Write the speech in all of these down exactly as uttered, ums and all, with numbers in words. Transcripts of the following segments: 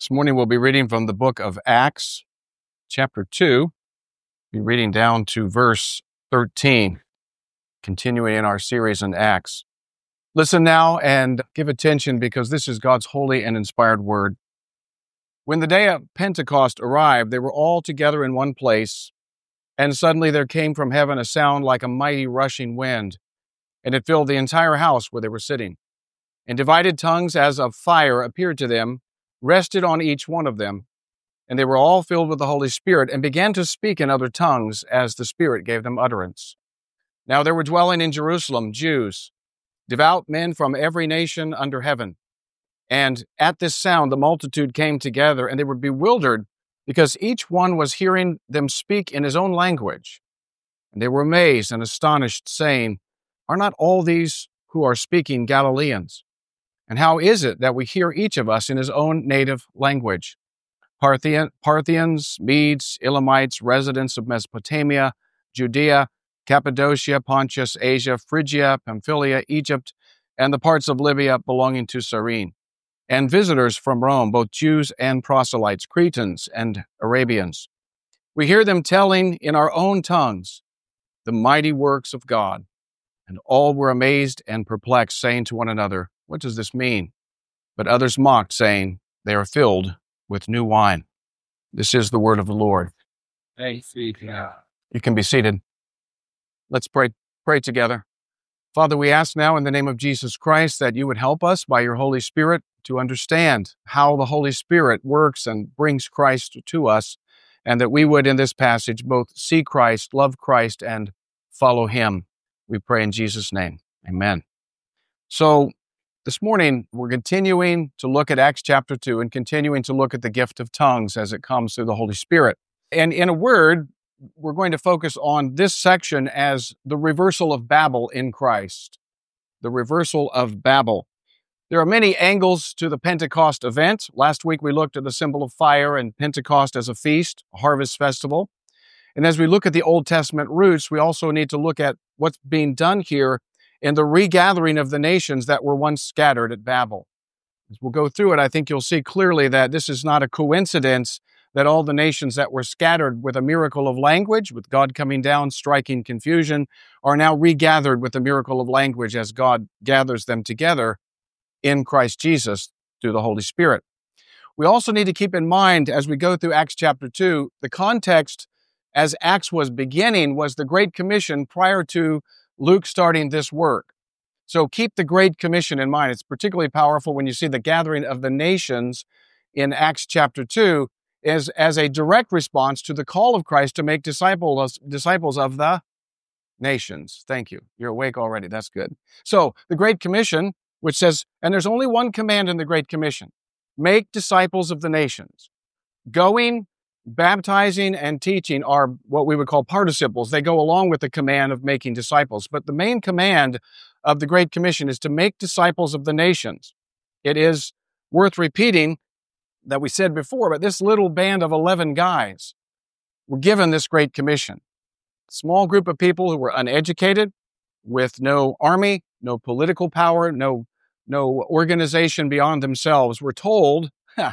This morning we'll be reading from the book of Acts, chapter two. We'll be reading down to verse thirteen, continuing in our series in Acts. Listen now and give attention because this is God's holy and inspired word. When the day of Pentecost arrived, they were all together in one place, and suddenly there came from heaven a sound like a mighty rushing wind, and it filled the entire house where they were sitting. And divided tongues as of fire appeared to them, rested on each one of them, and they were all filled with the Holy Spirit and began to speak in other tongues as the Spirit gave them utterance. Now there were dwelling in Jerusalem Jews, devout men from every nation under heaven. And at this sound the multitude came together, and they were bewildered because each one was hearing them speak in his own language. And they were amazed and astonished, saying, "Are not all these who are speaking Galileans? And how is it that we hear each of us in his own native language? Parthian, Parthians, Medes, Elamites, residents of Mesopotamia, Judea, Cappadocia, Pontus, Asia, Phrygia, Pamphylia, Egypt, and the parts of Libya belonging to Cyrene, and visitors from Rome, both Jews and proselytes, Cretans and Arabians. We hear them telling in our own tongues the mighty works of God." And all were amazed and perplexed, saying to one another, "What does this mean?" But others mocked, saying, "They are filled with new wine." This is the word of the Lord. Thanks be to God. You can be seated. Let's pray, pray together. Father, we ask now in the name of Jesus Christ that you would help us by your Holy Spirit to understand how the Holy Spirit works and brings Christ to us, and that we would in this passage both see Christ, love Christ, and follow him. We pray in Jesus' name. Amen. So this morning, we're continuing to look at Acts chapter two and continuing to look at the gift of tongues as it comes through the Holy Spirit. And in a word, we're going to focus on this section as the reversal of Babel in Christ. The reversal of Babel. There are many angles to the Pentecost event. Last week, we looked at the symbol of fire and Pentecost as a feast, a harvest festival. And as we look at the Old Testament roots, we also need to look at what's being done here in the regathering of the nations that were once scattered at Babel. As we'll go through it, I think you'll see clearly that this is not a coincidence that all the nations that were scattered with a miracle of language, with God coming down, striking confusion, are now regathered with the miracle of language as God gathers them together in Christ Jesus through the Holy Spirit. We also need to keep in mind as we go through Acts chapter two, the context as Acts was beginning was the Great Commission prior to Luke starting this work. So keep the Great Commission in mind. It's particularly powerful when you see the gathering of the nations in Acts chapter two as, as a direct response to the call of Christ to make disciples, disciples of the nations. Thank you. You're awake already. That's good. So the Great Commission, which says, and there's only one command in the Great Commission, make disciples of the nations. Going, baptizing, and teaching are what we would call participles. They go along with the command of making disciples. But the main command of the Great Commission is to make disciples of the nations. It is worth repeating that we said before, but this little band of eleven guys were given this Great Commission. A small group of people who were uneducated, with no army, no political power, no, no organization beyond themselves, were told,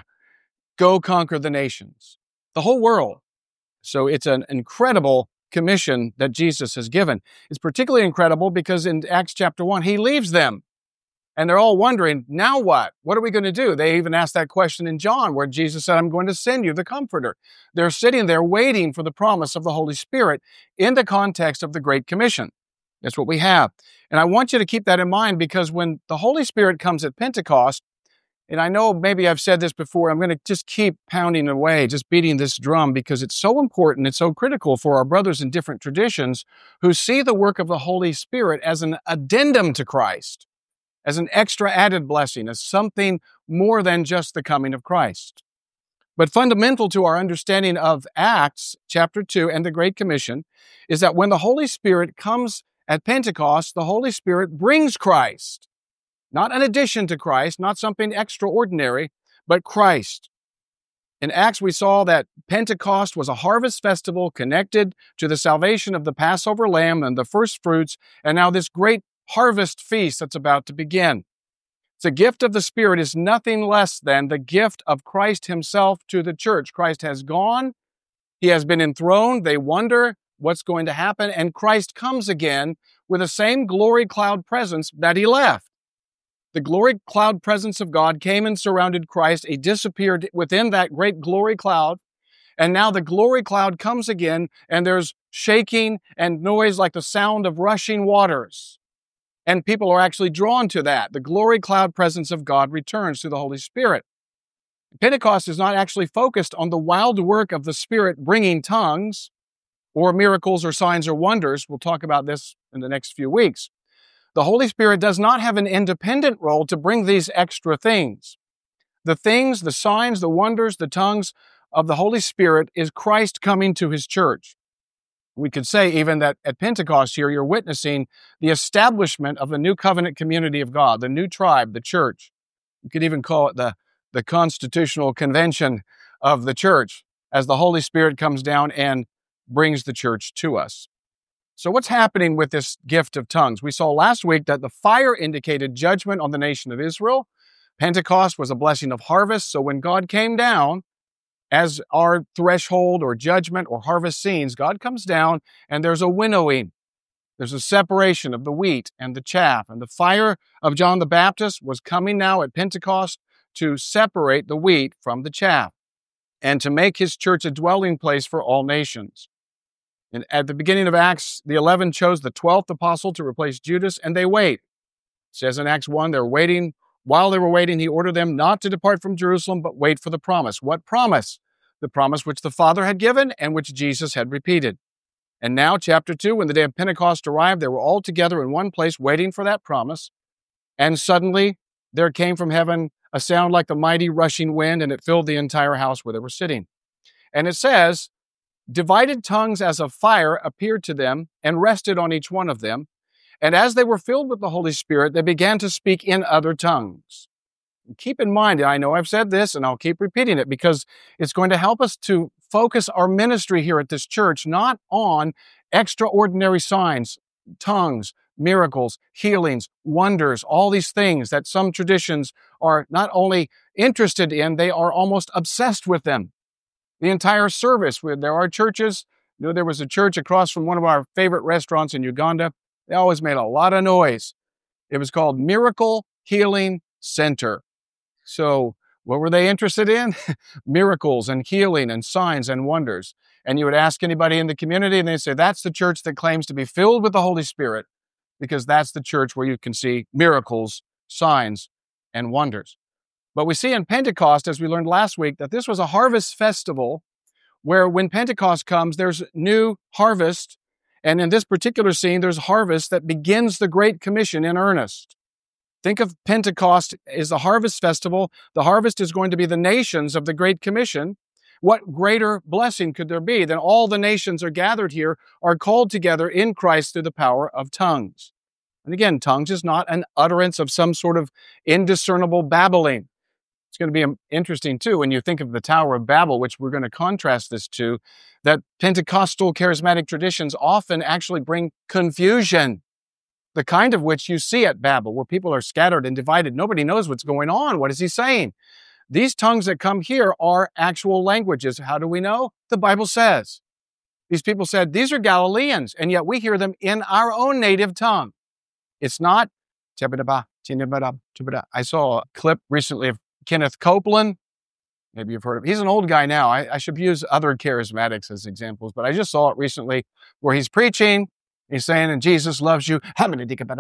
go conquer the nations. The whole world. So it's an incredible commission that Jesus has given. It's particularly incredible because in Acts chapter one, he leaves them. And they're all wondering, now what? What are we going to do? They even asked that question in John where Jesus said, I'm going to send you the Comforter. They're sitting there waiting for the promise of the Holy Spirit in the context of the Great Commission. That's what we have. And I want you to keep that in mind because when the Holy Spirit comes at Pentecost, and I know maybe I've said this before, I'm going to just keep pounding away, just beating this drum because it's so important, it's so critical for our brothers in different traditions who see the work of the Holy Spirit as an addendum to Christ, as an extra added blessing, as something more than just the coming of Christ. But fundamental to our understanding of Acts chapter two and the Great Commission is that when the Holy Spirit comes at Pentecost, the Holy Spirit brings Christ. Not an addition to Christ, not something extraordinary, but Christ. In Acts, we saw that Pentecost was a harvest festival connected to the salvation of the Passover lamb and the first fruits, and now this great harvest feast that's about to begin. The gift of the Spirit is nothing less than the gift of Christ himself to the church. Christ has gone. He has been enthroned. They wonder what's going to happen. And Christ comes again with the same glory cloud presence that he left. The glory cloud presence of God came and surrounded Christ. He disappeared within that great glory cloud. And now the glory cloud comes again, and there's shaking and noise like the sound of rushing waters. And people are actually drawn to that. The glory cloud presence of God returns through the Holy Spirit. Pentecost is not actually focused on the wild work of the Spirit bringing tongues or miracles or signs or wonders. We'll talk about this in the next few weeks. The Holy Spirit does not have an independent role to bring these extra things. The things, the signs, the wonders, the tongues of the Holy Spirit is Christ coming to his church. We could say even that at Pentecost here, you're witnessing the establishment of the new covenant community of God, the new tribe, the church. You could even call it the, the constitutional convention of the church as the Holy Spirit comes down and brings the church to us. So what's happening with this gift of tongues? We saw last week that the fire indicated judgment on the nation of Israel. Pentecost was a blessing of harvest. So when God came down, as our threshold or judgment or harvest scenes, God comes down and there's a winnowing. There's a separation of the wheat and the chaff. And the fire of John the Baptist was coming now at Pentecost to separate the wheat from the chaff and to make his church a dwelling place for all nations. And at the beginning of Acts, the eleven chose the twelfth apostle to replace Judas, and they wait. It says in Acts one, they're waiting. While they were waiting, he ordered them not to depart from Jerusalem, but wait for the promise. What promise? The promise which the Father had given and which Jesus had repeated. And now, chapter two, when the day of Pentecost arrived, they were all together in one place waiting for that promise. And suddenly there came from heaven a sound like the mighty rushing wind, and it filled the entire house where they were sitting. And it says, divided tongues as of fire appeared to them and rested on each one of them. And as they were filled with the Holy Spirit, they began to speak in other tongues. And keep in mind, and I know I've said this, and I'll keep repeating it because it's going to help us to focus our ministry here at this church, not on extraordinary signs, tongues, miracles, healings, wonders, all these things that some traditions are not only interested in, they are almost obsessed with them. The entire service, where there are churches, you know, there was a church across from one of our favorite restaurants in Uganda. They always made a lot of noise. It was called Miracle Healing Center. So what were they interested in? Miracles and healing and signs and wonders. And you would ask anybody in the community and they'd say, that's the church that claims to be filled with the Holy Spirit because that's the church where you can see miracles, signs, and wonders. But we see in Pentecost, as we learned last week, that this was a harvest festival where when Pentecost comes, there's new harvest. And in this particular scene, there's harvest that begins the Great Commission in earnest. Think of Pentecost as the harvest festival. The harvest is going to be the nations of the Great Commission. What greater blessing could there be than all the nations are gathered here, are called together in Christ through the power of tongues? And again, tongues is not an utterance of some sort of indiscernible babbling. It's going to be interesting, too, when you think of the Tower of Babel, which we're going to contrast this to, that Pentecostal charismatic traditions often actually bring confusion, the kind of which you see at Babel, where people are scattered and divided. Nobody knows what's going on. What is he saying? These tongues that come here are actual languages. How do we know? The Bible says. These people said, these are Galileans, and yet we hear them in our own native tongue. It's not, I saw a clip recently of Kenneth Copeland. Maybe you've heard of him. He's an old guy now. I, I should use other charismatics as examples, but I just saw it recently where he's preaching. He's saying, and Jesus loves you. And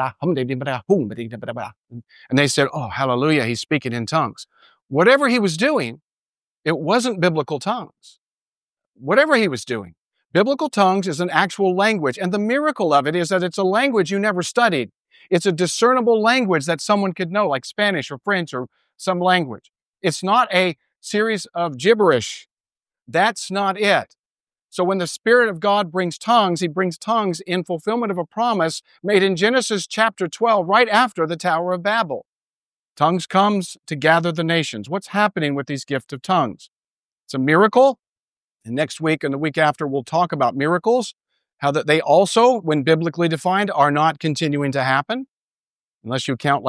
they said, oh, hallelujah, he's speaking in tongues. Whatever he was doing, it wasn't biblical tongues. Whatever he was doing. Biblical tongues is an actual language, and the miracle of it is that it's a language you never studied. It's a discernible language that someone could know, like Spanish or French or some language. It's not a series of gibberish. That's not it. So when the Spirit of God brings tongues, he brings tongues in fulfillment of a promise made in Genesis chapter twelve, right after the Tower of Babel. Tongues comes to gather the nations. What's happening with these gifts of tongues? It's a miracle. And next week and the week after, we'll talk about miracles, how that they also, when biblically defined, are not continuing to happen, unless you count like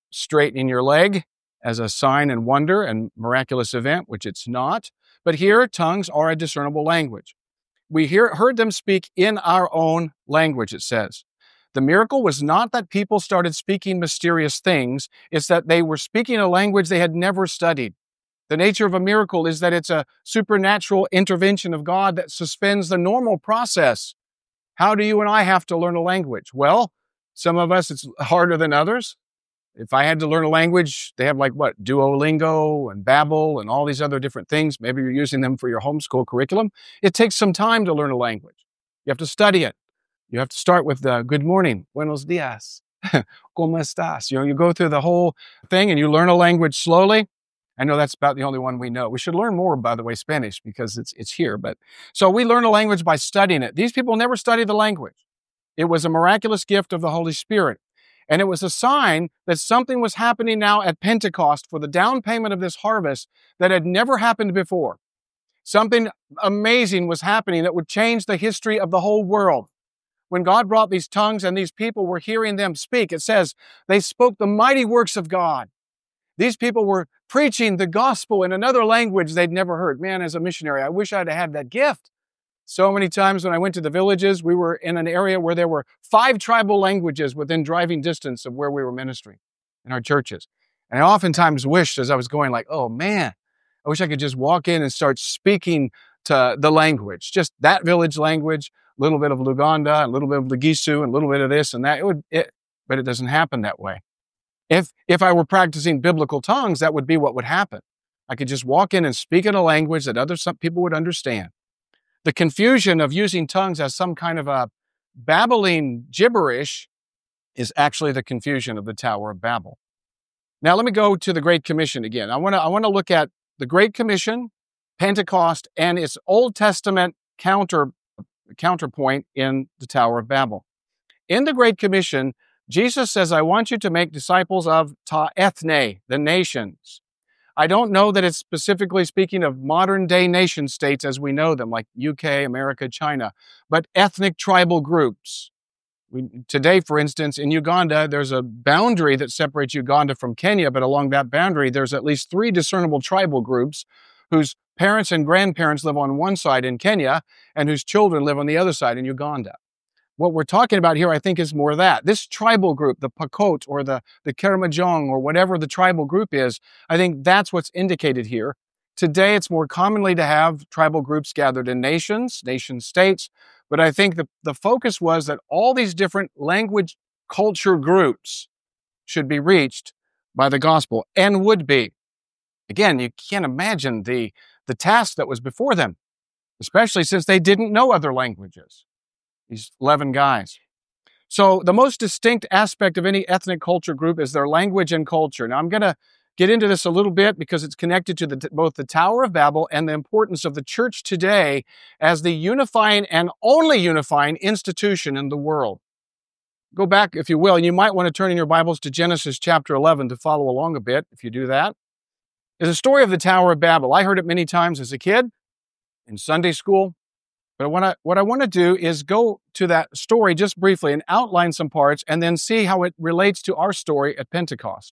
straightening your leg as a sign and wonder and miraculous event, which it's not. But here, tongues are a discernible language. We hear, heard them speak in our own language, it says. The miracle was not that people started speaking mysterious things. It's that they were speaking a language they had never studied. The nature of a miracle is that it's a supernatural intervention of God that suspends the normal process. How do you and I have to learn a language? Well, some of us, it's harder than others. If I had to learn a language, they have like what, Duolingo and Babbel and all these other different things. Maybe you're using them for your homeschool curriculum. It takes some time to learn a language. You have to study it. You have to start with the good morning, buenos dias, ¿cómo estás? You know, you go through the whole thing and you learn a language slowly. I know that's about the only one we know. We should learn more, by the way, Spanish, because it's it's here. But so we learn a language by studying it. These people never studied the language. It was a miraculous gift of the Holy Spirit. And it was a sign that something was happening now at Pentecost for the down payment of this harvest that had never happened before. Something amazing was happening that would change the history of the whole world. When God brought these tongues and these people were hearing them speak, it says they spoke the mighty works of God. These people were preaching the gospel in another language they'd never heard. Man, as a missionary, I wish I'd had that gift. So many times when I went to the villages, we were in an area where there were five tribal languages within driving distance of where we were ministering in our churches. And I oftentimes wished as I was going like, oh man, I wish I could just walk in and start speaking to the language, just that village language, a little bit of Luganda, a little bit of Legisu, and a little bit of this and that. It would, it, but it doesn't happen that way. If, if I were practicing biblical tongues, that would be what would happen. I could just walk in and speak in a language that other some people would understand. The confusion of using tongues as some kind of a babbling gibberish is actually the confusion of the Tower of Babel. Now let me go to the Great Commission again. I want to I want to look at the Great Commission, Pentecost, and its Old Testament counter counterpoint in the Tower of Babel. In the Great Commission, Jesus says, I want you to make disciples of ta ethne, the nations. I don't know that it's specifically speaking of modern day nation states as we know them, like U K, America, China, but ethnic tribal groups. We, today, for instance, in Uganda, there's a boundary that separates Uganda from Kenya, but along that boundary, there's at least three discernible tribal groups whose parents and grandparents live on one side in Kenya and whose children live on the other side in Uganda. What we're talking about here, I think, is more that. This tribal group, the Pokot or the, the Karamojong or whatever the tribal group is, I think that's what's indicated here. Today, it's more commonly to have tribal groups gathered in nations, nation states, but I think the, the focus was that all these different language culture groups should be reached by the gospel and would be. Again, you can't imagine the, the task that was before them, especially since they didn't know other languages. These eleven guys. So the most distinct aspect of any ethnic culture group is their language and culture. Now I'm going to get into this a little bit because it's connected to the, both the Tower of Babel and the importance of the church today as the unifying and only unifying institution in the world. Go back, if you will, and you might want to turn in your Bibles to Genesis chapter eleven to follow along a bit, if you do that. It's a story of the Tower of Babel. I heard it many times as a kid in Sunday school. But what I, what I want to do is go to that story just briefly and outline some parts and then see how it relates to our story at Pentecost.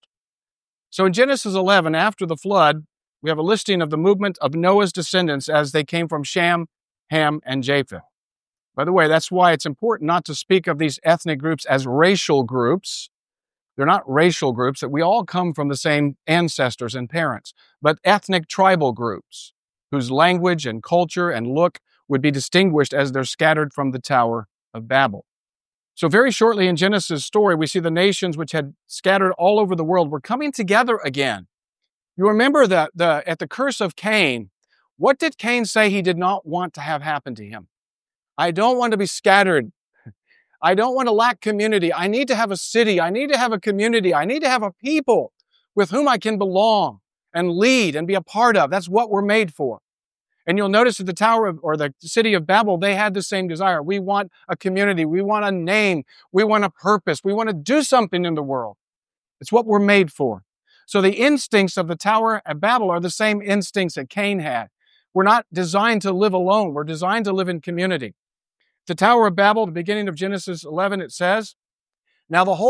So in Genesis eleven, after the flood, we have a listing of the movement of Noah's descendants as they came from Shem, Ham, and Japheth. By the way, that's why it's important not to speak of these ethnic groups as racial groups. They're not racial groups, that we all come from the same ancestors and parents, but ethnic tribal groups whose language and culture and look would be distinguished as they're scattered from the Tower of Babel. So very shortly in Genesis' story, we see the nations which had scattered all over the world were coming together again. You remember that the, at the curse of Cain, what did Cain say he did not want to have happen to him? I don't want to be scattered. I don't want to lack community. I need to have a city. I need to have a community. I need to have a people with whom I can belong and lead and be a part of. That's what we're made for. And you'll notice at the Tower of, or the city of Babel, they had the same desire. We want a community. We want a name. We want a purpose. We want to do something in the world. It's what we're made for. So the instincts of the Tower of Babel are the same instincts that Cain had. We're not designed to live alone. We're designed to live in community. The Tower of Babel, the beginning of Genesis eleven, it says, now the whole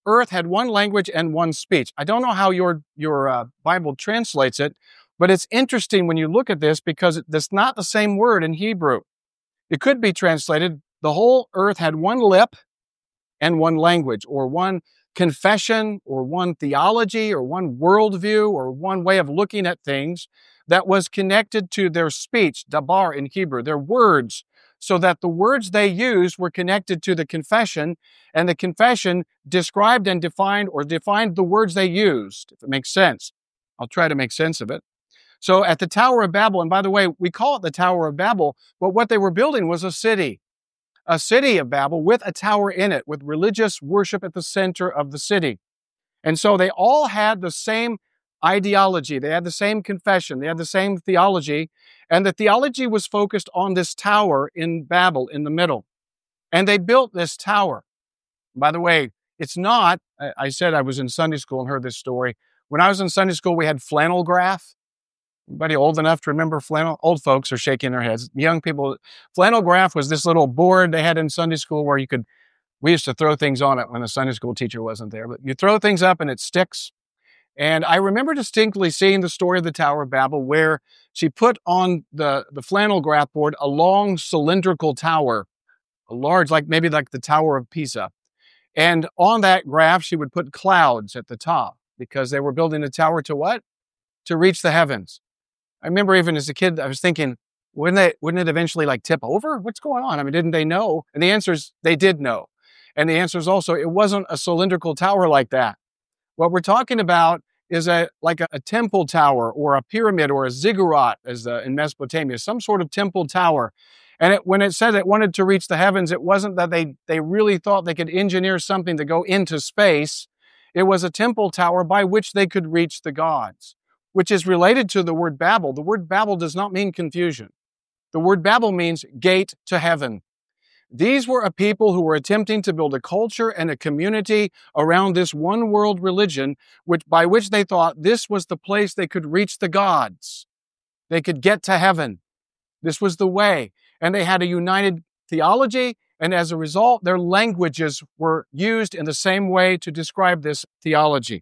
earth had one language and one speech. I don't know how your, your uh, Bible translates it, but it's interesting when you look at this because it's not the same word in Hebrew. It could be translated, the whole earth had one lip and one language, or one confession, or one theology, or one worldview, or one way of looking at things that was connected to their speech, dabar in Hebrew, their words, so that the words they used were connected to the confession, and the confession described and defined or defined the words they used, if it makes sense. I'll try to make sense of it. So at the Tower of Babel, and by the way, we call it the Tower of Babel, but what they were building was a city. A city of Babel with a tower in it, with religious worship at the center of the city. And so they all had the same ideology. They had the same confession. They had the same theology. And the theology was focused on this tower in Babel in the middle. And they built this tower. By the way, it's not, I said I was in Sunday school and heard this story. When I was in Sunday school, we had flannel graph. Anybody old enough to remember flannel? Old folks are shaking their heads. Young people, flannel graph was this little board they had in Sunday school where you could, we used to throw things on it when the Sunday school teacher wasn't there, but you throw things up and it sticks. And I remember distinctly seeing the story of the Tower of Babel where she put on the, the flannel graph board a long cylindrical tower, a large, like maybe like the Tower of Pisa. And on that graph, she would put clouds at the top because they were building a tower to what? To reach the heavens. I remember even as a kid, I was thinking, wouldn't they, wouldn't it eventually like tip over? What's going on? I mean, didn't they know? And the answer is they did know. And the answer is also, it wasn't a cylindrical tower like that. What we're talking about is a like a, a temple tower or a pyramid or a ziggurat as the, in Mesopotamia, some sort of temple tower. And it, when it said it wanted to reach the heavens, it wasn't that they, they really thought they could engineer something to go into space. It was a temple tower by which they could reach the gods, which is related to the word Babel. The word Babel does not mean confusion. The word Babel means gate to heaven. These were a people who were attempting to build a culture and a community around this one world religion, which, by which they thought this was the place they could reach the gods. They could get to heaven. This was the way. And they had a united theology, and as a result, their languages were used in the same way to describe this theology.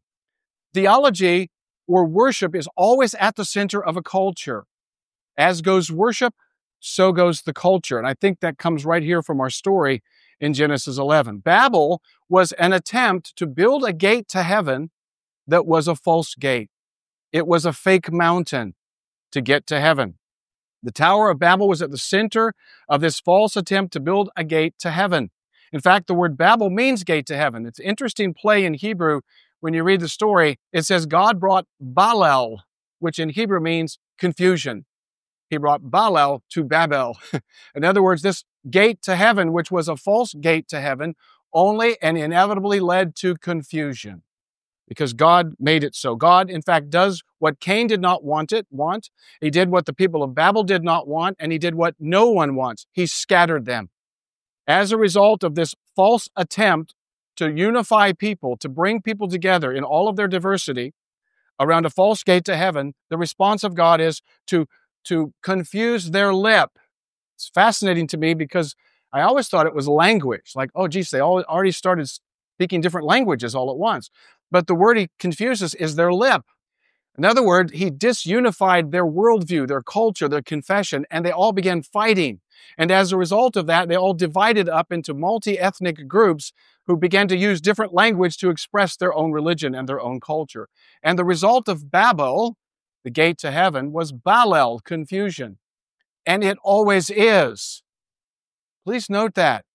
Theology or worship is always at the center of a culture. As goes worship, so goes the culture. And I think that comes right here from our story in Genesis eleven. Babel was an attempt to build a gate to heaven that was a false gate. It was a fake mountain to get to heaven. The Tower of Babel was at the center of this false attempt to build a gate to heaven. In fact, the word Babel means gate to heaven. It's an interesting play in Hebrew. When you read the story, it says God brought Balel, which in Hebrew means confusion. He brought Balel to Babel. In other words, this gate to heaven, which was a false gate to heaven, only and inevitably led to confusion because God made it so. God, in fact, does what Cain did not want it, want. He did what the people of Babel did not want, and he did what no one wants. He scattered them. As a result of this false attempt to unify people, to bring people together in all of their diversity around a false gate to heaven, the response of God is to, to confuse their lip. It's fascinating to me because I always thought it was language. Like, oh, geez, they all already started speaking different languages all at once. But the word he confuses is their lip. In other words, he disunified their worldview, their culture, their confession, and they all began fighting. And as a result of that, they all divided up into multi-ethnic groups who began to use different language to express their own religion and their own culture. And the result of Babel, the gate to heaven, was Balel, confusion. And it always is. Please note that.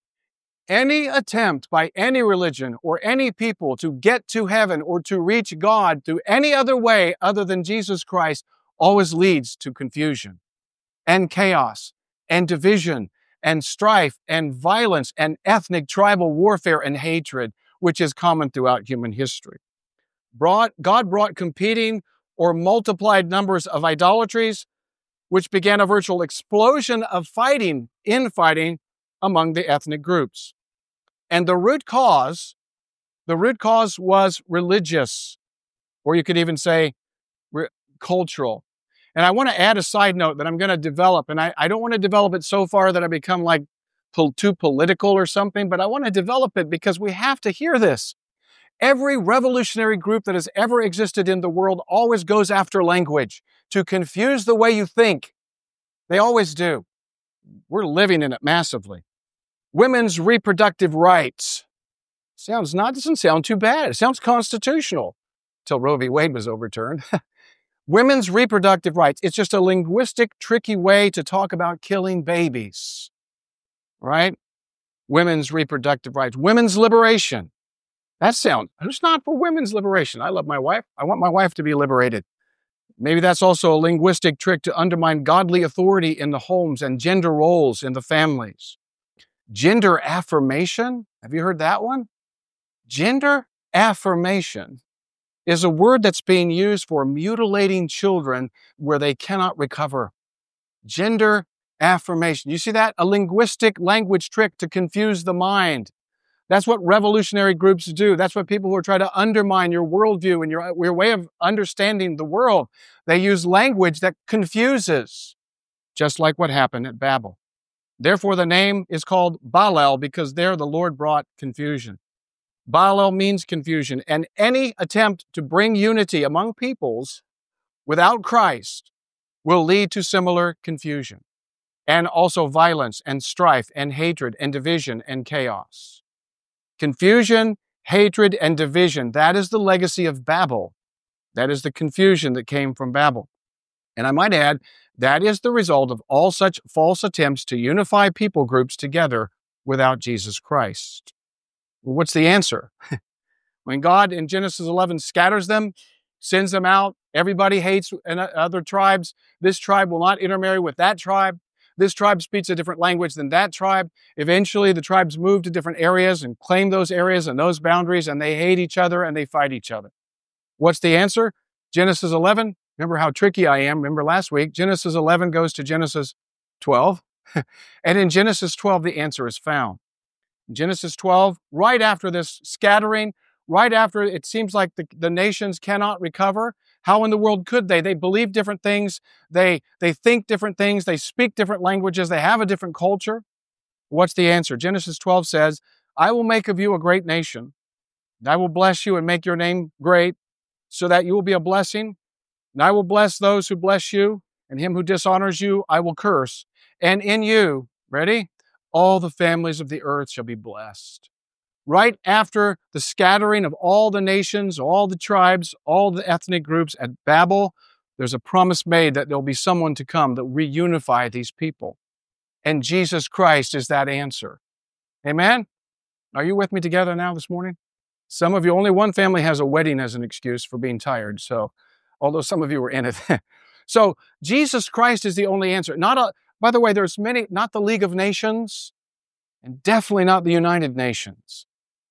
Any attempt by any religion or any people to get to heaven or to reach God through any other way other than Jesus Christ always leads to confusion and chaos and division and strife and violence and ethnic tribal warfare and hatred, which is common throughout human history. Brought, God brought competing or multiplied numbers of idolatries, which began a virtual explosion of fighting, infighting among the ethnic groups. And the root cause, the root cause was religious, or you could even say re- cultural. And I want to add a side note that I'm going to develop, and I, I don't want to develop it so far that I become like po- too political or something, but I want to develop it because we have to hear this. Every revolutionary group that has ever existed in the world always goes after language to confuse the way you think. They always do. We're living in it massively. Women's reproductive rights. Sounds not, doesn't sound too bad. It sounds constitutional until Roe v. Wade was overturned. Women's reproductive rights. It's just a linguistic, tricky way to talk about killing babies, right? Women's reproductive rights. Women's liberation. That sounds, who's not for women's liberation? I love my wife. I want my wife to be liberated. Maybe that's also a linguistic trick to undermine godly authority in the homes and gender roles in the families. Gender affirmation. Have you heard that one? Gender affirmation is a word that's being used for mutilating children where they cannot recover. Gender affirmation. You see that? A linguistic language trick to confuse the mind. That's what revolutionary groups do. That's what people who are trying to undermine your worldview and your, your way of understanding the world. They use language that confuses, just like what happened at Babel. Therefore, the name is called Balel because there the Lord brought confusion. Balel means confusion, and any attempt to bring unity among peoples without Christ will lead to similar confusion, and also violence and strife and hatred and division and chaos. Confusion, hatred, and division, that is the legacy of Babel. That is the confusion that came from Babel. And I might add, that is the result of all such false attempts to unify people groups together without Jesus Christ. Well, what's the answer? When God in Genesis eleven scatters them, sends them out, everybody hates other tribes. This tribe will not intermarry with that tribe. This tribe speaks a different language than that tribe. Eventually, the tribes move to different areas and claim those areas and those boundaries, and they hate each other and they fight each other. What's the answer? Genesis eleven. Remember how tricky I am. Remember last week, Genesis eleven goes to Genesis twelve. And in Genesis twelve, the answer is found. In Genesis twelve, right after this scattering, right after it seems like the, the nations cannot recover, how in the world could they? They believe different things. They, they think different things. They speak different languages. They have a different culture. What's the answer? Genesis twelve says, I will make of you a great nation. I will bless you and make your name great so that you will be a blessing. And I will bless those who bless you, and him who dishonors you I will curse. And in you, ready? All the families of the earth shall be blessed. Right after the scattering of all the nations, all the tribes, all the ethnic groups at Babel, there's a promise made that there'll be someone to come that will reunify these people. And Jesus Christ is that answer. Amen? Are you with me together now this morning? Some of you, only one family has a wedding as an excuse for being tired, so although some of you were in it. So Jesus Christ is the only answer. Not a, by the way, there's many, not the League of Nations, and definitely not the United Nations.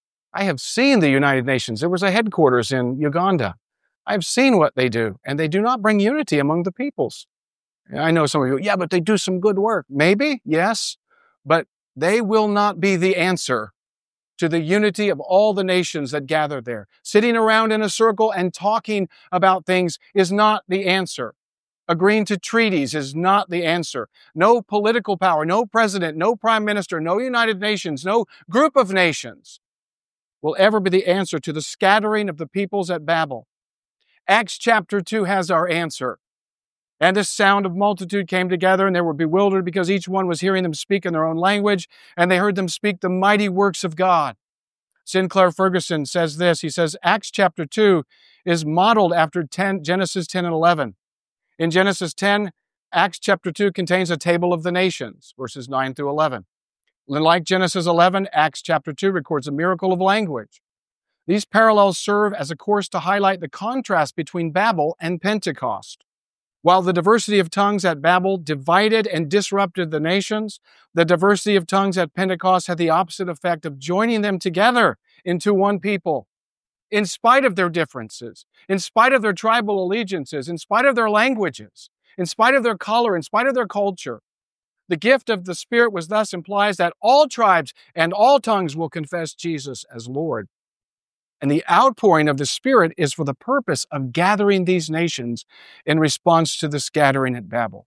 I have seen the United Nations. There was a headquarters in Uganda. I've seen what they do, and they do not bring unity among the peoples. I know some of you, yeah, but they do some good work. Maybe, yes, but they will not be the answer to the unity of all the nations that gather there. Sitting around in a circle and talking about things is not the answer. Agreeing to treaties is not the answer. No political power, no president, no prime minister, no United Nations, no group of nations will ever be the answer to the scattering of the peoples at Babel. Acts chapter two has our answer. And this sound of multitude came together, and they were bewildered because each one was hearing them speak in their own language, and they heard them speak the mighty works of God. Sinclair Ferguson says this. He says, Acts chapter two is modeled after ten, Genesis ten and eleven. In Genesis ten, Acts chapter two contains a table of the nations, verses nine through eleven. And like Genesis eleven, Acts chapter two records a miracle of language. These parallels serve as a course to highlight the contrast between Babel and Pentecost. While the diversity of tongues at Babel divided and disrupted the nations, the diversity of tongues at Pentecost had the opposite effect of joining them together into one people. In spite of their differences, in spite of their tribal allegiances, in spite of their languages, in spite of their color, in spite of their culture, the gift of the Spirit was thus implies that all tribes and all tongues will confess Jesus as Lord. And the outpouring of the Spirit is for the purpose of gathering these nations in response to the scattering at Babel.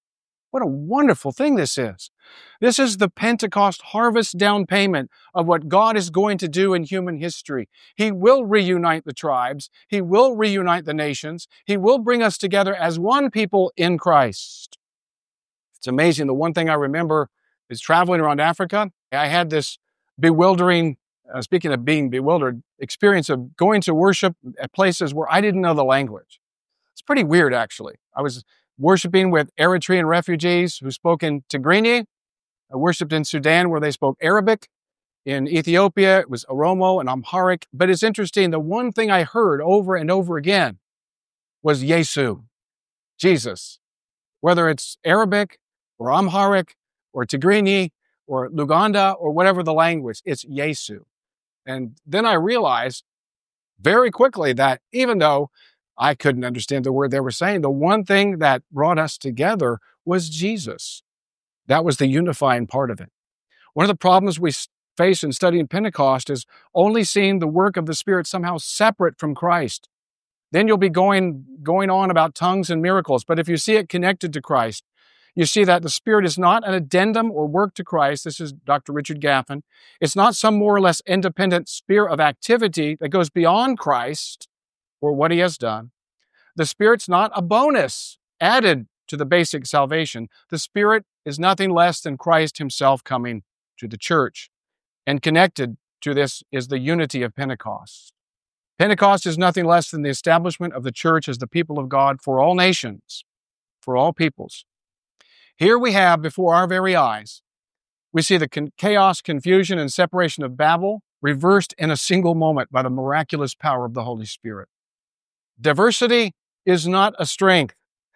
What a wonderful thing this is. This is the Pentecost harvest down payment of what God is going to do in human history. He will reunite the tribes. He will reunite the nations. He will bring us together as one people in Christ. It's amazing. The one thing I remember is traveling around Africa. I had this bewildering, uh, speaking of being bewildered, experience of going to worship at places where I didn't know the language. It's pretty weird, actually. I was worshiping with Eritrean refugees who spoke in Tigrinya. I worshiped in Sudan where they spoke Arabic. In Ethiopia, it was Oromo and Amharic. But it's interesting, the one thing I heard over and over again was Yesu, Jesus. Whether it's Arabic or Amharic or Tigrinya or Luganda or whatever the language, it's Yesu. And then I realized very quickly that even though I couldn't understand the word they were saying, the one thing that brought us together was Jesus. That was the unifying part of it. One of the problems we face in studying Pentecost is only seeing the work of the Spirit somehow separate from Christ. Then you'll be going, going on about tongues and miracles. But if you see it connected to Christ, you see that the Spirit is not an addendum or work to Christ. This is Doctor Richard Gaffin. It's not some more or less independent sphere of activity that goes beyond Christ or what He has done. The Spirit's not a bonus added to the basic salvation. The Spirit is nothing less than Christ Himself coming to the church. And connected to this is the unity of Pentecost. Pentecost is nothing less than the establishment of the church as the people of God for all nations, for all peoples. Here we have before our very eyes, we see the con- chaos, confusion, and separation of Babel reversed in a single moment by the miraculous power of the Holy Spirit. Diversity is not a strength.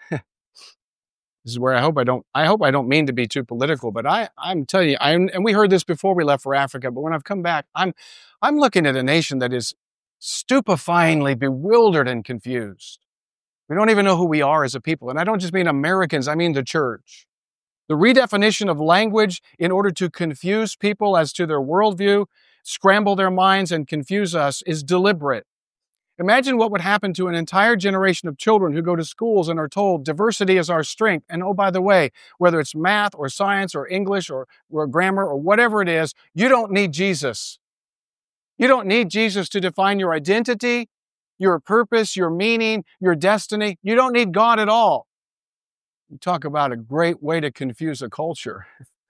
This is where I hope I don't, I hope I don't mean to be too political, but I, I'm telling you, I'm, and we heard this before we left for Africa, but when I've come back, I'm, I'm looking at a nation that is stupefyingly bewildered and confused. We don't even know who we are as a people. And I don't just mean Americans, I mean the church. The redefinition of language in order to confuse people as to their worldview, scramble their minds and confuse us is deliberate. Imagine what would happen to an entire generation of children who go to schools and are told diversity is our strength. And oh, by the way, whether it's math or science or English or, or grammar or whatever it is, you don't need Jesus. You don't need Jesus to define your identity, your purpose, your meaning, your destiny. You don't need God at all. You talk about a great way to confuse a culture.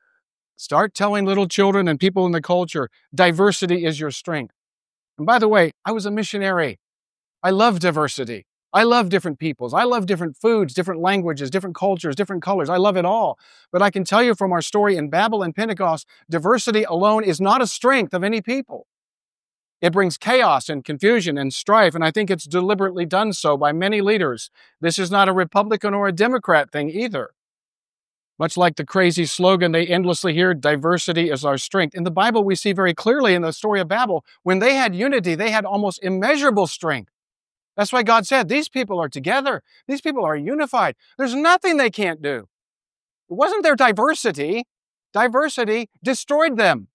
Start telling little children and people in the culture, diversity is your strength. And by the way, I was a missionary. I love diversity. I love different peoples. I love different foods, different languages, different cultures, different colors. I love it all. But I can tell you from our story in Babel and Pentecost, diversity alone is not a strength of any people. It brings chaos and confusion and strife, and I think it's deliberately done so by many leaders. This is not a Republican or a Democrat thing either. Much like the crazy slogan they endlessly hear, diversity is our strength. In the Bible, we see very clearly in the story of Babel, when they had unity, they had almost immeasurable strength. That's why God said, these people are together. These people are unified. There's nothing they can't do. It wasn't their diversity. Diversity destroyed them.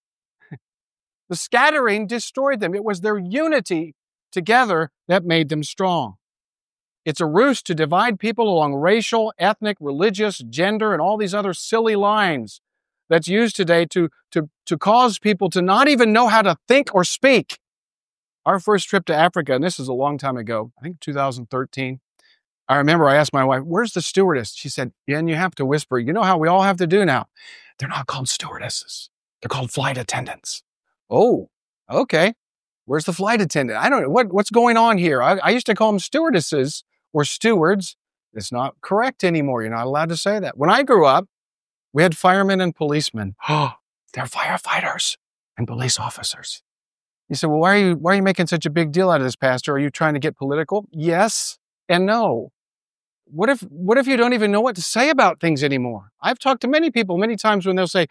The scattering destroyed them. It was their unity together that made them strong. It's a ruse to divide people along racial, ethnic, religious, gender, and all these other silly lines that's used today to, to, to cause people to not even know how to think or speak. Our first trip to Africa, and this is a long time ago, I think two thousand thirteen, I remember I asked my wife, where's the stewardess? She said, yeah, and you have to whisper. You know how we all have to do now? They're not called stewardesses. They're called flight attendants. Oh, okay. Where's the flight attendant? I don't know. What, what's going on here? I, I used to call them stewardesses or stewards. It's not correct anymore. You're not allowed to say that. When I grew up, we had firemen and policemen. Oh, they're firefighters and police officers. You said, well, why are you, why are you making such a big deal out of this, Pastor? Are you trying to get political? Yes and no. What if, what if you don't even know what to say about things anymore? I've talked to many people many times when they'll say,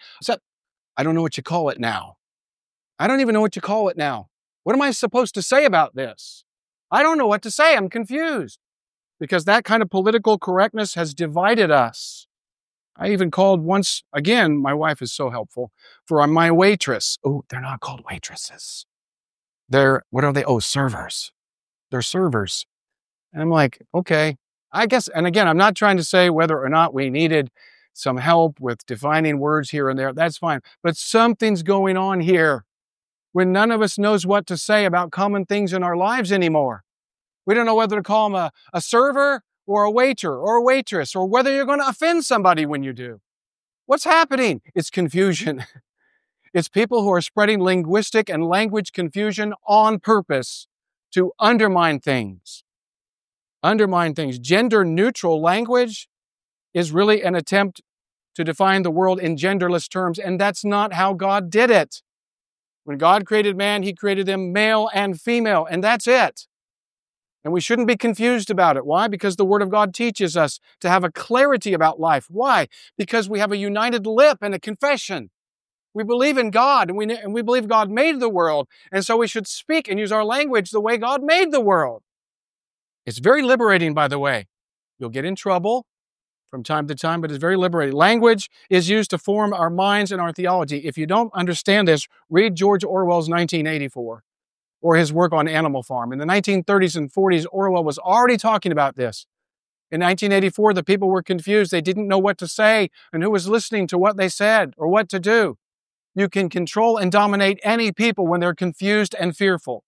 I don't know what you call it now. I don't even know what you call it now. What am I supposed to say about this? I don't know what to say. I'm confused. Because that kind of political correctness has divided us. I even called once, again, my wife is so helpful, for my waitress. Oh, they're not called waitresses. They're, what are they? Oh, servers. They're servers. And I'm like, okay, I guess, and again, I'm not trying to say whether or not we needed some help with defining words here and there. That's fine. But something's going on here when none of us knows what to say about common things in our lives anymore. We don't know whether to call them a, a server or a waiter or a waitress, or whether you're going to offend somebody when you do. What's happening? It's confusion. It's people who are spreading linguistic and language confusion on purpose to undermine things. Undermine things. Gender-neutral language is really an attempt to define the world in genderless terms, and that's not how God did it. When God created man, He created them male and female, and that's it. And we shouldn't be confused about it. Why? Because the Word of God teaches us to have a clarity about life. Why? Because we have a united lip and a confession. We believe in God, and we, and we believe God made the world, and so we should speak and use our language the way God made the world. It's very liberating, by the way. You'll get in trouble from time to time, but it's very liberating. Language is used to form our minds and our theology. If you don't understand this, read George Orwell's nineteen eighty-four or his work on Animal Farm. In the nineteen thirties and forties, Orwell was already talking about this. In nineteen eighty-four, the people were confused. They didn't know what to say and who was listening to what they said or what to do. You can control and dominate any people when they're confused and fearful.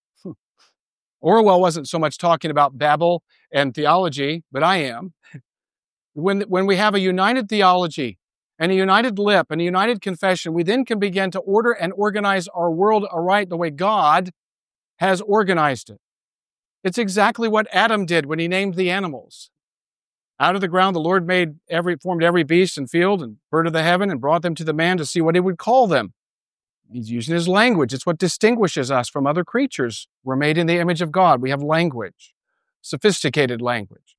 Orwell wasn't so much talking about Babel and theology, but I am. When, when we have a united theology and a united lip and a united confession, we then can begin to order and organize our world aright the way God has organized it. It's exactly what Adam did when he named the animals. Out of the ground, the Lord made every, formed every beast and field and bird of the heaven and brought them to the man to see what he would call them. He's using his language. It's what distinguishes us from other creatures. We're made in the image of God. We have language, sophisticated language.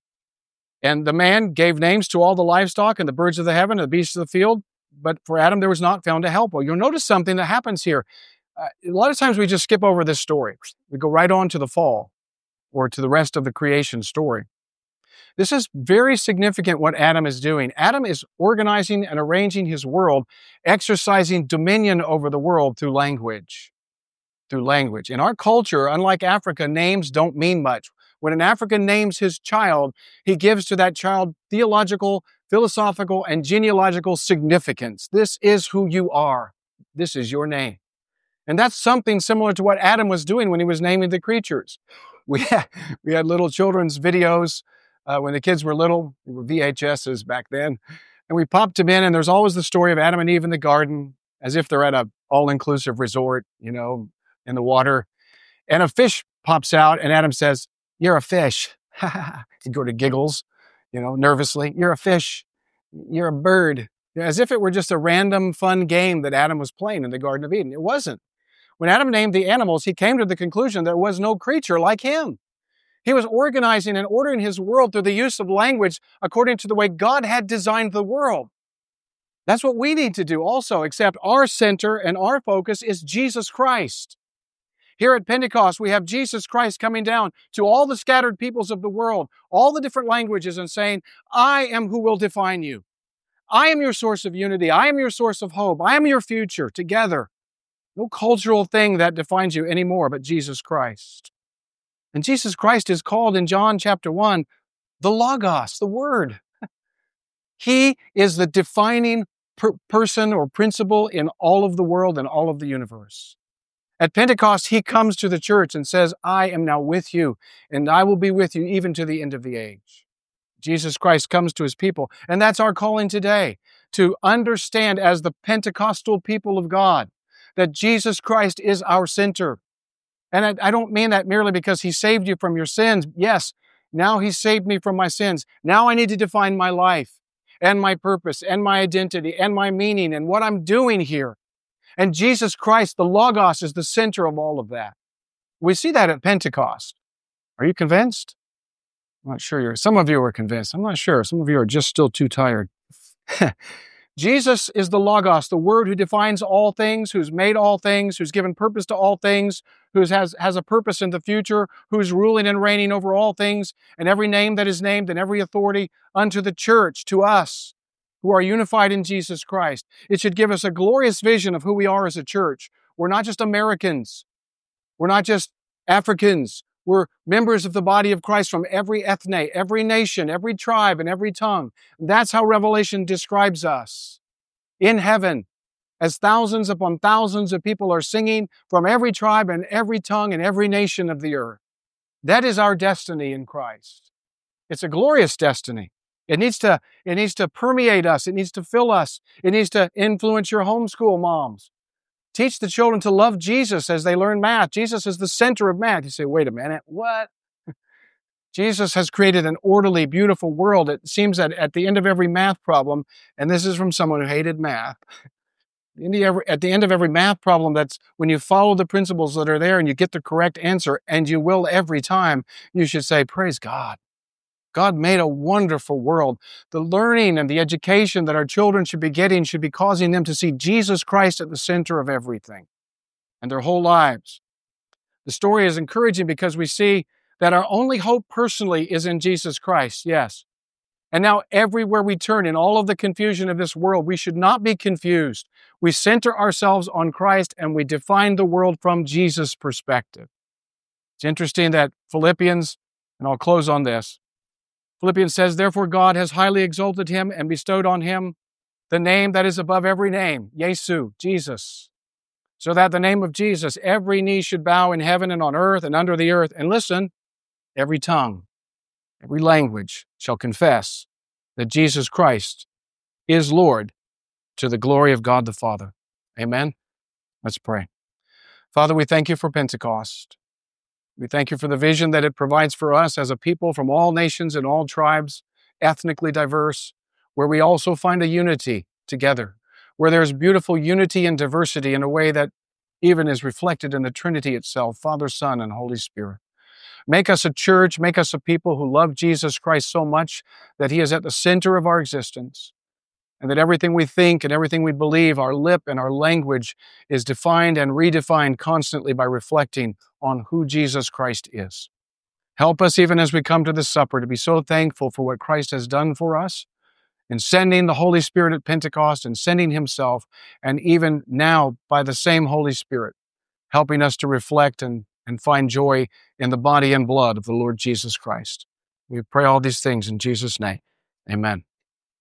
And the man gave names to all the livestock and the birds of the heaven and the beasts of the field, but for Adam there was not found a helper. You'll notice something that happens here. Uh, a lot of times we just skip over this story. We go right on to the fall or to the rest of the creation story. This is very significant what Adam is doing. Adam is organizing and arranging his world, exercising dominion over the world through language. Through language. In our culture, unlike Africa, names don't mean much. When an African names his child, he gives to that child theological, philosophical, and genealogical significance. This is who you are. This is your name. And that's something similar to what Adam was doing when he was naming the creatures. We had, we had little children's videos uh, when the kids were little. They were V H S's back then. And we popped them in, and there's always the story of Adam and Eve in the garden, as if they're at an all-inclusive resort, you know, in the water. And a fish pops out, and Adam says, "You're a fish." He'd go to giggles, you know, nervously. "You're a fish. You're a bird." As if it were just a random fun game that Adam was playing in the Garden of Eden. It wasn't. When Adam named the animals, he came to the conclusion there was no creature like him. He was organizing and ordering his world through the use of language according to the way God had designed the world. That's what we need to do also, except our center and our focus is Jesus Christ. Here at Pentecost, we have Jesus Christ coming down to all the scattered peoples of the world, all the different languages, and saying, "I am who will define you. I am your source of unity. I am your source of hope. I am your future together." No cultural thing that defines you anymore but Jesus Christ. And Jesus Christ is called in John chapter one, the Logos, the Word. He is the defining per- person or principle in all of the world and all of the universe. At Pentecost, He comes to the church and says, "I am now with you, and I will be with you even to the end of the age." Jesus Christ comes to His people, and that's our calling today, to understand as the Pentecostal people of God that Jesus Christ is our center. And I, I don't mean that merely because He saved you from your sins. Yes, now He saved me from my sins. Now I need to define my life and my purpose and my identity and my meaning and what I'm doing here. And Jesus Christ, the Logos, is the center of all of that. We see that at Pentecost. Are you convinced? I'm not sure you're, some of you are convinced. I'm not sure. Some of you are just still too tired. Jesus is the Logos, the Word who defines all things, who's made all things, who's given purpose to all things, who has, has a purpose in the future, who's ruling and reigning over all things, and every name that is named and every authority unto the church, to us, who are unified in Jesus Christ. It should give us a glorious vision of who we are as a church. We're not just Americans. We're not just Africans. We're members of the body of Christ from every ethne, every nation, every tribe, and every tongue. That's how Revelation describes us. In heaven, as thousands upon thousands of people are singing from every tribe and every tongue and every nation of the earth. That is our destiny in Christ. It's a glorious destiny. It needs to, it needs to permeate us. It needs to fill us. It needs to influence your homeschool moms. Teach the children to love Jesus as they learn math. Jesus is the center of math. You say, wait a minute, what? Jesus has created an orderly, beautiful world. It seems that at the end of every math problem, and this is from someone who hated math, at the end of every math problem, that's when you follow the principles that are there and you get the correct answer, and you will every time, you should say, praise God. God made a wonderful world. The learning and the education that our children should be getting should be causing them to see Jesus Christ at the center of everything and their whole lives. The story is encouraging because we see that our only hope personally is in Jesus Christ, yes. And now everywhere we turn in all of the confusion of this world, we should not be confused. We center ourselves on Christ and we define the world from Jesus' perspective. It's interesting that Philippians, and I'll close on this, Philippians says, therefore God has highly exalted him and bestowed on him the name that is above every name, Yesu, Jesus. So that the name of Jesus, every knee should bow in heaven and on earth and under the earth. And listen, every tongue, every language shall confess that Jesus Christ is Lord to the glory of God the Father. Amen. Let's pray. Father, we thank you for Pentecost. We thank you for the vision that it provides for us as a people from all nations and all tribes, ethnically diverse, where we also find a unity together, where there's beautiful unity and diversity in a way that even is reflected in the Trinity itself, Father, Son, and Holy Spirit. Make us a church, make us a people who love Jesus Christ so much that he is at the center of our existence, and that everything we think and everything we believe, our lip and our language, is defined and redefined constantly by reflecting on who Jesus Christ is. Help us, even as we come to the supper, to be so thankful for what Christ has done for us in sending the Holy Spirit at Pentecost and sending himself, and even now by the same Holy Spirit, helping us to reflect and, and find joy in the body and blood of the Lord Jesus Christ. We pray all these things in Jesus' name. Amen.